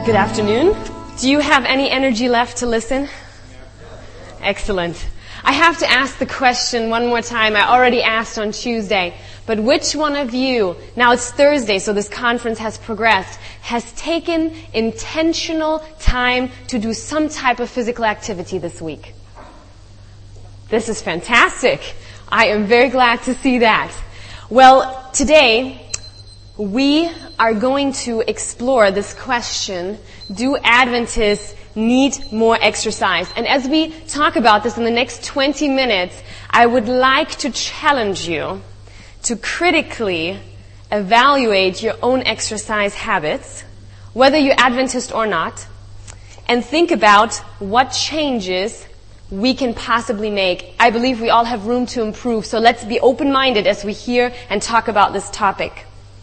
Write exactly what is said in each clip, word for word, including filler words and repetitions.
Good afternoon. Do you have any energy left to listen? Excellent. I have to ask the question one more time. I already asked on Tuesday, but which one of you, now it's Thursday, so this conference has progressed, has taken intentional time to do some type of physical activity this week? This is fantastic. I am very glad to see that. Well, today we are going to explore this question, do Adventists need more exercise? And as we talk about this in the next twenty minutes, I would like to challenge you to critically evaluate your own exercise habits, whether you're Adventist or not, and think about what changes we can possibly make. I believe we all have room to improve, so let's be open-minded as we hear and talk about this topic.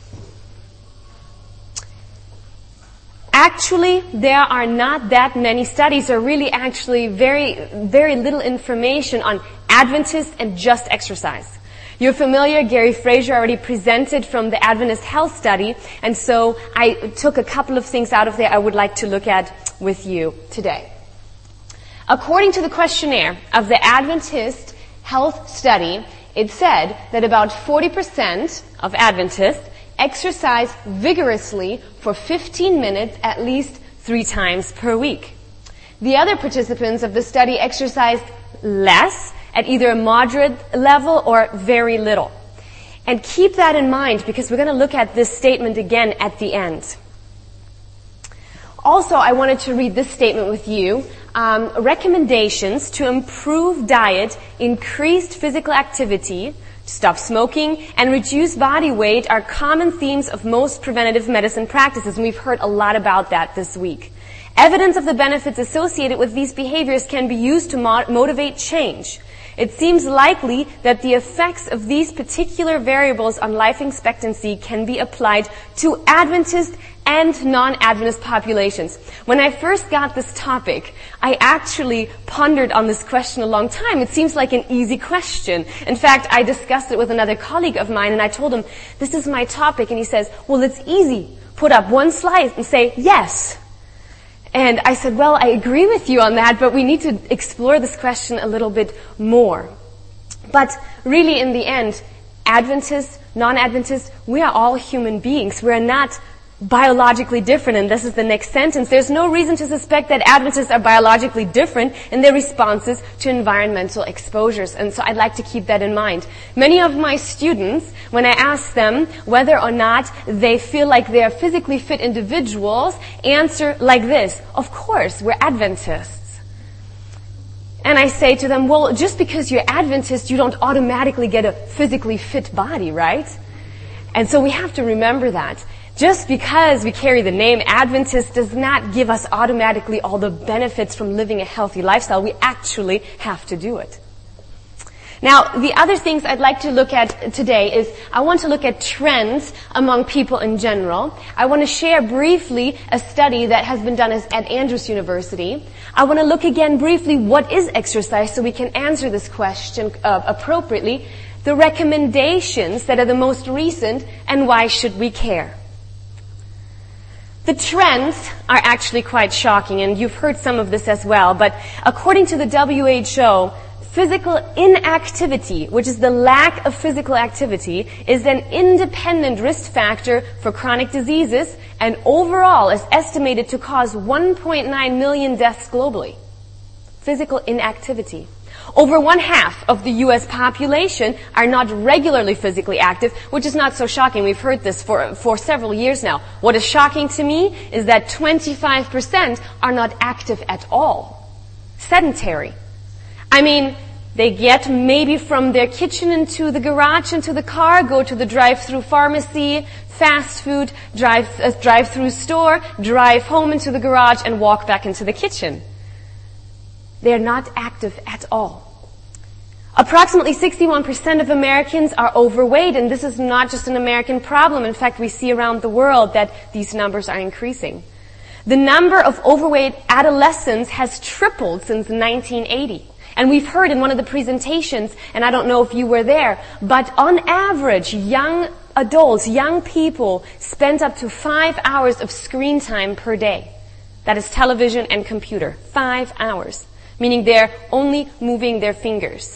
Actually, there are not that many studies, or really actually very, very little information on Adventists and just exercise. You're familiar, Gary Fraser already presented from the Adventist Health Study, and so I took a couple of things out of there I would like to look at with you today. According to the questionnaire of the Adventist Health Study, it said that about forty percent of Adventists exercise vigorously for fifteen minutes at least three times per week. The other participants of the study exercised less at either a moderate level or very little. And keep that in mind because we're going to look at this statement again at the end. Also, I wanted to read this statement with you. Um, recommendations to improve diet, increased physical activity, stop smoking, and reduce body weight are common themes of most preventative medicine practices, and we've heard a lot about that this week. Evidence of the benefits associated with these behaviors can be used to mo- motivate change. It seems likely that the effects of these particular variables on life expectancy can be applied to Adventist and non-Adventist populations. When I first got this topic, I actually pondered on this question a long time. It seems like an easy question. In fact, I discussed it with another colleague of mine, and I told him, this is my topic, and he says, well, it's easy. Put up one slide and say, yes. And I said, well, I agree with you on that, but we need to explore this question a little bit more. But really, in the end, Adventists, non-Adventists, we are all human beings. We are not biologically different, and this is the next sentence. There's no reason to suspect that Adventists are biologically different in their responses to environmental exposures, and so I'd like to keep that in mind. Many of my students, when I ask them whether or not they feel like they are physically fit individuals, answer like this: of course, we're Adventists. And I say to them, well, just because you're Adventist, you don't automatically get a physically fit body, right? And so we have to remember that. Just because we carry the name Adventist does not give us automatically all the benefits from living a healthy lifestyle. We actually have to do it. Now, the other things I'd like to look at today is I want to look at trends among people in general. I want to share briefly a study that has been done at Andrews University. I want to look again briefly what is exercise so we can answer this question uh, appropriately, the recommendations that are the most recent, and why should we care. The trends are actually quite shocking, and you've heard some of this as well, but according to the W H O, physical inactivity, which is the lack of physical activity, is an independent risk factor for chronic diseases and overall is estimated to cause one point nine million deaths globally. Physical inactivity. Over one half of the U S population are not regularly physically active, which is not so shocking. We've heard this for, for several years now. What is shocking to me is that twenty-five percent are not active at all. Sedentary. I mean, they get maybe from their kitchen into the garage, into the car, go to the drive-through pharmacy, fast food, drive, uh, drive-through store, drive home into the garage, and walk back into the kitchen. They're not active at all. Approximately sixty-one percent of Americans are overweight, and this is not just an American problem. In fact, we see around the world that these numbers are increasing. The number of overweight adolescents has tripled since nineteen eighty. And we've heard in one of the presentations, and I don't know if you were there, but on average, young adults, young people spend up to five hours of screen time per day. That is television and computer. Five hours. Meaning they're only moving their fingers.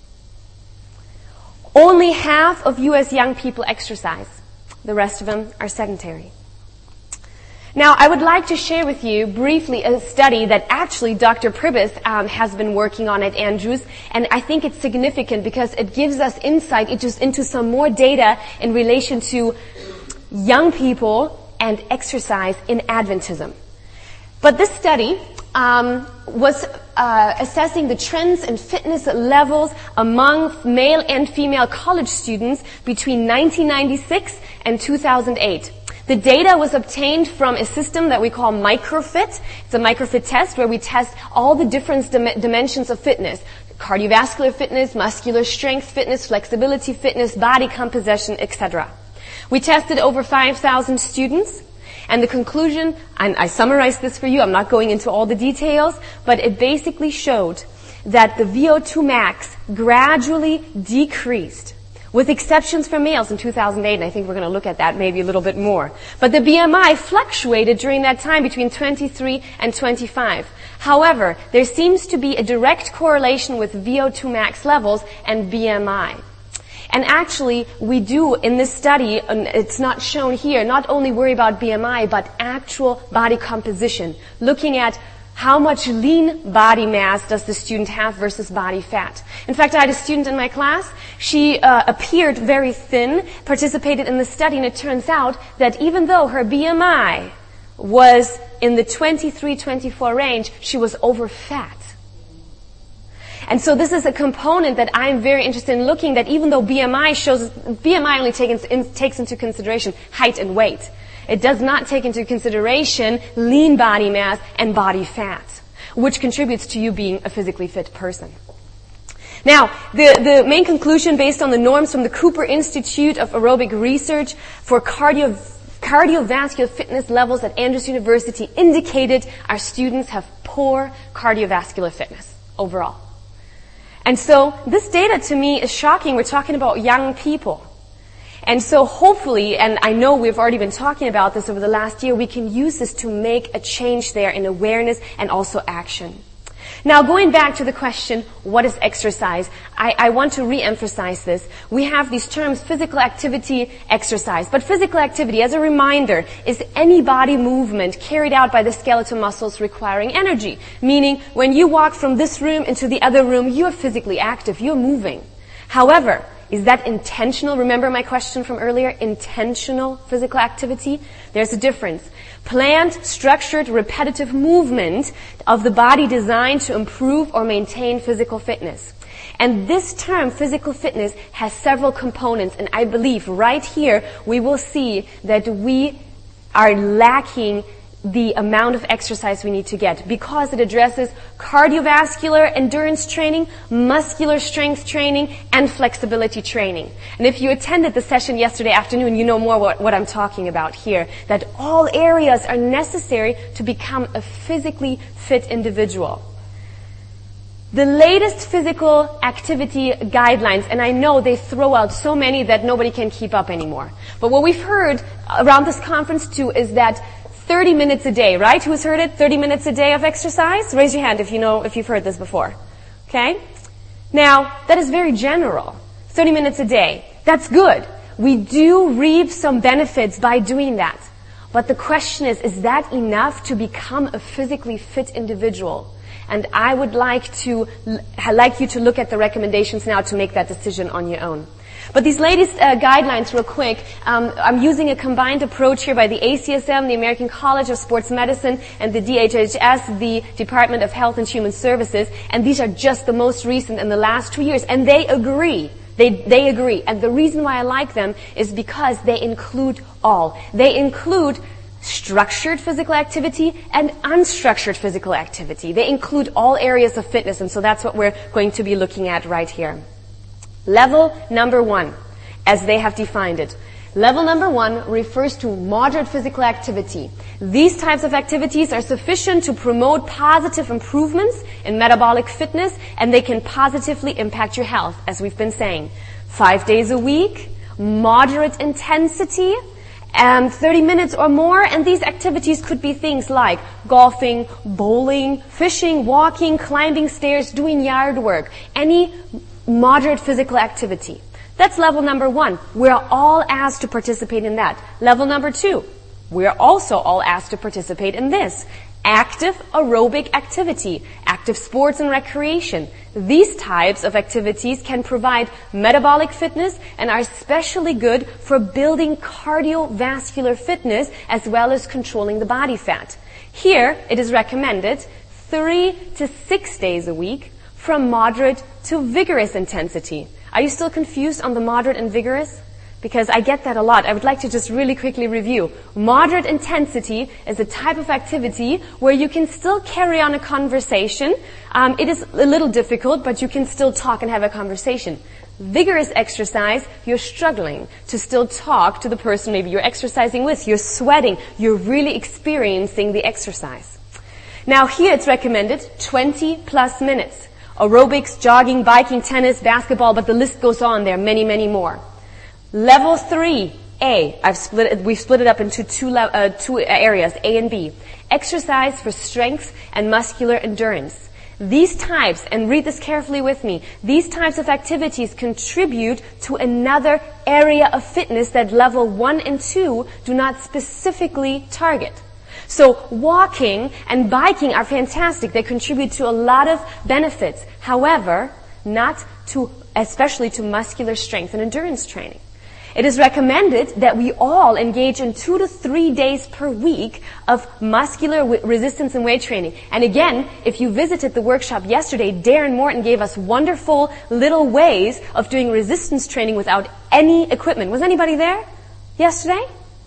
Only half of U S young people exercise. The rest of them are sedentary. Now, I would like to share with you briefly a study that actually Doctor Pribith um, has been working on at Andrews, and I think it's significant because it gives us insight into, into some more data in relation to young people and exercise in Adventism. But this study um, was uh, assessing the trends in fitness levels among male and female college students between nineteen ninety-six and two thousand eight. The data was obtained from a system that we call MicroFit. It's a MicroFit test where we test all the different dim- dimensions of fitness. Cardiovascular fitness, muscular strength fitness, flexibility fitness, body composition, et cetera. We tested over five thousand students, and the conclusion, and I summarized this for you, I'm not going into all the details, but it basically showed that the V O two max gradually decreased, with exceptions for males in two thousand eight, and I think we're going to look at that maybe a little bit more. But the B M I fluctuated during that time between twenty-three and twenty-five. However, there seems to be a direct correlation with V O two max levels and B M I. And actually, we do, in this study, and it's not shown here, not only worry about B M I, but actual body composition, looking at how much lean body mass does the student have versus body fat. In fact, I had a student in my class. She uh, appeared very thin, participated in the study, and it turns out that even though her B M I was in the twenty-three twenty-four range, she was over fat. And so this is a component that I'm very interested in looking, that even though B M I shows, B M I only takes, in, takes into consideration height and weight. It does not take into consideration lean body mass and body fat, which contributes to you being a physically fit person. Now, the, the main conclusion based on the norms from the Cooper Institute of Aerobic Research for cardio, cardiovascular fitness levels at Andrews University indicated our students have poor cardiovascular fitness overall. And so this data to me is shocking. We're talking about young people. And so hopefully, and I know we've already been talking about this over the last year, we can use this to make a change there in awareness and also action. Now, going back to the question, what is exercise? I, I want to re-emphasize this. We have these terms, physical activity, exercise. But physical activity, as a reminder, is any body movement carried out by the skeletal muscles requiring energy. Meaning, when you walk from this room into the other room, you're physically active, you're moving. However, is that intentional? Remember my question from earlier? Intentional physical activity? There's a difference. Planned, structured, repetitive movement of the body designed to improve or maintain physical fitness. And this term, physical fitness, has several components, and I believe right here we will see that we are lacking the amount of exercise we need to get, because it addresses cardiovascular endurance training, muscular strength training, and flexibility training. And if you attended the session yesterday afternoon, you know more what, what I'm talking about here, that all areas are necessary to become a physically fit individual. The latest physical activity guidelines, and I know they throw out so many that nobody can keep up anymore. But what we've heard around this conference too is that thirty minutes a day, right? Who's heard it? thirty minutes a day of exercise? Raise your hand if you know, if you've heard this before. Okay? Now, that is very general. thirty minutes a day. That's good. We do reap some benefits by doing that. But the question is, is that enough to become a physically fit individual? And I would like to, like you to look at the recommendations now to make that decision on your own. But these latest uh, guidelines, real quick, um, I'm using a combined approach here by the A C S M, the American College of Sports Medicine, and the D H H S, the Department of Health and Human Services, and these are just the most recent in the last two years, and they agree. They, they agree. And the reason why I like them is because they include all. They include structured physical activity and unstructured physical activity. They include all areas of fitness, and so that's what we're going to be looking at right here. Level number one, as they have defined it. Level number one refers to moderate physical activity. These types of activities are sufficient to promote positive improvements in metabolic fitness, and they can positively impact your health, as we've been saying. Five days a week, moderate intensity, Um, thirty minutes or more, and these activities could be things like golfing, bowling, fishing, walking, climbing stairs, doing yard work, any moderate physical activity. That's level number one. We're all asked to participate in that. Level number two, we're also all asked to participate in this. Active aerobic activity, active sports and recreation. These types of activities can provide metabolic fitness and are especially good for building cardiovascular fitness as well as controlling the body fat. Here, it is recommended three to six days a week from moderate to vigorous intensity. Are you still confused on the moderate and vigorous? Because I get that a lot. I would like to just really quickly review. Moderate intensity is a type of activity where you can still carry on a conversation. Um, it is a little difficult, but you can still talk and have a conversation. Vigorous exercise, you're struggling to still talk to the person maybe you're exercising with. You're sweating. You're really experiencing the exercise. Now here it's recommended twenty plus minutes. Aerobics, jogging, biking, tennis, basketball, but the list goes on. There are many, many more. Level three, A. I've split it, we've split it up into two, le- uh, two areas, A and B. Exercise for strength and muscular endurance. These types, and read this carefully with me, these types of activities contribute to another area of fitness that level one and two do not specifically target. So walking and biking are fantastic. They contribute to a lot of benefits. However, not to, especially to muscular strength and endurance training. It is recommended that we all engage in two to three days per week of muscular w- resistance and weight training. And again, if you visited the workshop yesterday, Darren Morton gave us wonderful little ways of doing resistance training without any equipment. Was anybody there yesterday?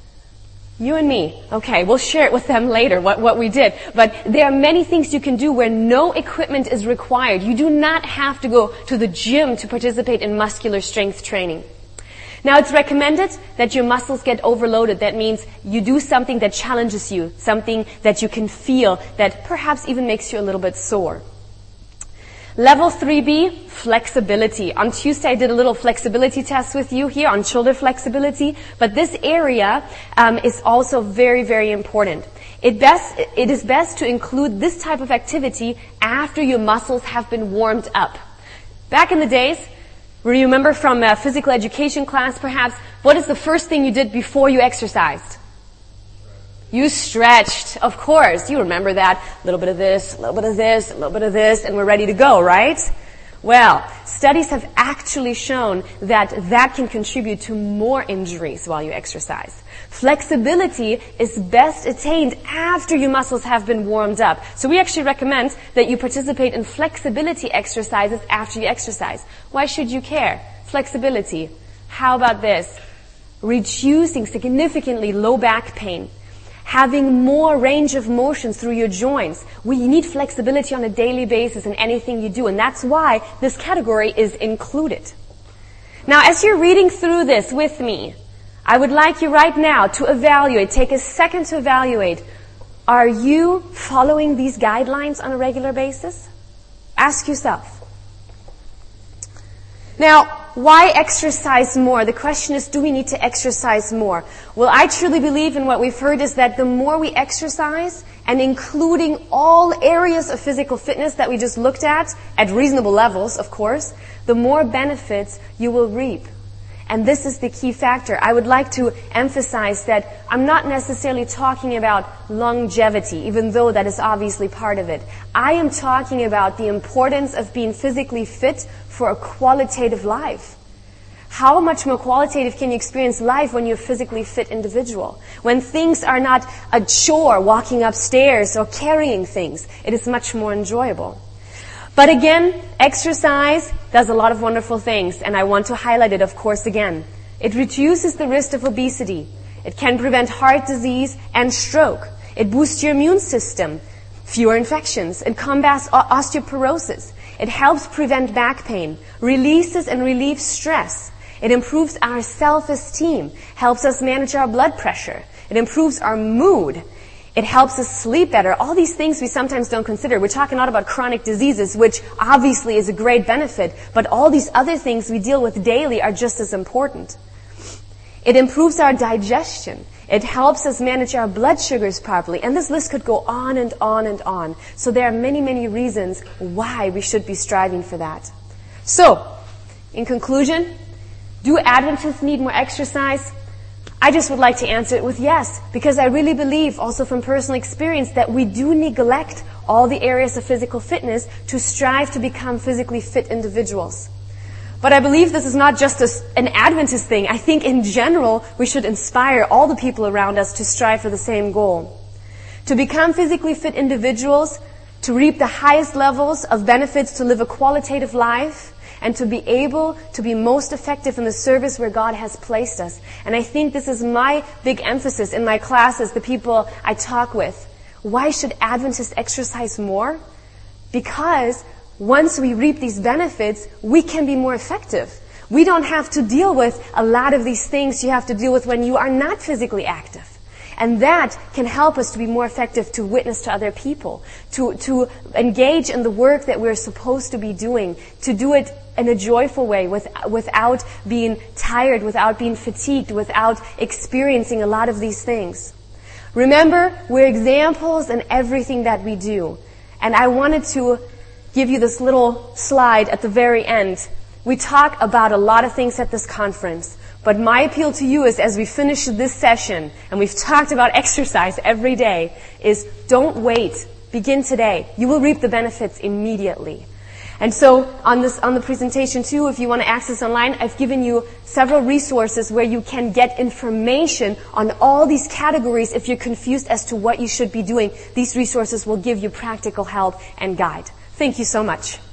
You and me. Okay, we'll share it with them later, what, what we did. But there are many things you can do where no equipment is required. You do not have to go to the gym to participate in muscular strength training. Now it's recommended that your muscles get overloaded. That means you do something that challenges you, something that you can feel, that perhaps even makes you a little bit sore. Level three B, flexibility. On Tuesday I did a little flexibility test with you here on shoulder flexibility, but this area um, is also very, very important. It, best, it is best to include this type of activity after your muscles have been warmed up. Back in the days, remember from a physical education class perhaps, what is the first thing you did before you exercised? You stretched, of course. You remember that. A little bit of this, a little bit of this, a little bit of this, and we're ready to go, right? Well, studies have actually shown that that can contribute to more injuries while you exercise. Flexibility is best attained after your muscles have been warmed up. So we actually recommend that you participate in flexibility exercises after you exercise. Why should you care? Flexibility. How about this? Reducing significantly low back pain. Having more range of motion through your joints. We need flexibility on a daily basis in anything you do, and that's why this category is included. Now, as you're reading through this with me, I would like you right now to evaluate, take a second to evaluate, are you following these guidelines on a regular basis? Ask yourself. Now, why exercise more? The question is, do we need to exercise more? Well, I truly believe in what we've heard is that the more we exercise, and including all areas of physical fitness that we just looked at, at reasonable levels, of course, the more benefits you will reap. And this is the key factor. I would like to emphasize that I'm not necessarily talking about longevity, even though that is obviously part of it. I am talking about the importance of being physically fit for a qualitative life. How much more qualitative can you experience life when you're a physically fit individual? When things are not a chore, walking upstairs or carrying things, it is much more enjoyable. But again, exercise does a lot of wonderful things, and I want to highlight it, of course, again. It reduces the risk of obesity. It can prevent heart disease and stroke. It boosts your immune system, fewer infections. It combats osteoporosis. It helps prevent back pain, releases and relieves stress. It improves our self-esteem, helps us manage our blood pressure. It improves our mood. It helps us sleep better. All these things we sometimes don't consider. We're talking a lot about chronic diseases, which obviously is a great benefit, but all these other things we deal with daily are just as important. It improves our digestion. It helps us manage our blood sugars properly. And this list could go on and on and on. So there are many, many reasons why we should be striving for that. So, in conclusion, do Adventists need more exercise? I just would like to answer it with yes, because I really believe, also from personal experience, that we do neglect all the areas of physical fitness to strive to become physically fit individuals. But I believe this is not just a, an Adventist thing. I think in general, we should inspire all the people around us to strive for the same goal. To become physically fit individuals, to reap the highest levels of benefits, to live a qualitative life, and to be able to be most effective in the service where God has placed us. And I think this is my big emphasis in my classes, the people I talk with. Why should Adventists exercise more? Because once we reap these benefits, we can be more effective. We don't have to deal with a lot of these things you have to deal with when you are not physically active. And that can help us to be more effective to witness to other people, to, to engage in the work that we're supposed to be doing, to do it in a joyful way, with, without being tired, without being fatigued, without experiencing a lot of these things. Remember, we're examples in everything that we do. And I wanted to give you this little slide at the very end. We talk about a lot of things at this conference. But my appeal to you is, as we finish this session, and we've talked about exercise every day, is don't wait. Begin today. You will reap the benefits immediately. And so on this, on the presentation too, if you want to access online, I've given you several resources where you can get information on all these categories if you're confused as to what you should be doing. These resources will give you practical help and guide. Thank you so much.